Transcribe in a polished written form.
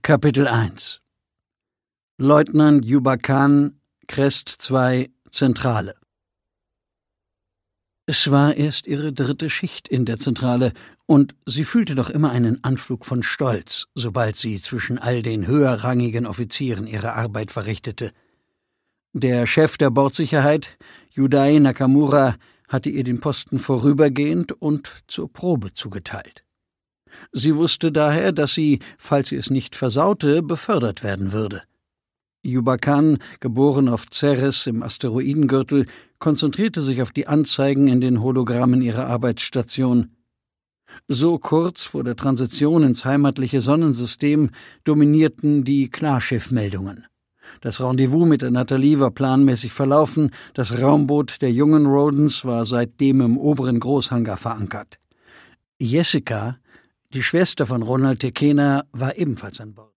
Kapitel 1 Leutnant Yuba-Khan, Crest 2, Zentrale. Es war erst ihre 3. Schicht in der Zentrale, und sie fühlte doch immer einen Anflug von Stolz, sobald sie zwischen all den höherrangigen Offizieren ihre Arbeit verrichtete. Der Chef der Bordsicherheit, Yudai Nakamura, hatte ihr den Posten vorübergehend und zur Probe zugeteilt. Sie wusste daher, dass sie, falls sie es nicht versaute, befördert werden würde. Yuba-Khan, geboren auf Ceres im Asteroidengürtel, konzentrierte sich auf die Anzeigen in den Hologrammen ihrer Arbeitsstation. So kurz vor der Transition ins heimatliche Sonnensystem dominierten die Klarschiffmeldungen. Das Rendezvous mit der Natalie war planmäßig verlaufen, das Raumboot der jungen Rodens war seitdem im oberen Großhangar verankert. Jessica, die Schwester von Ronald Tekena, war ebenfalls an Bord.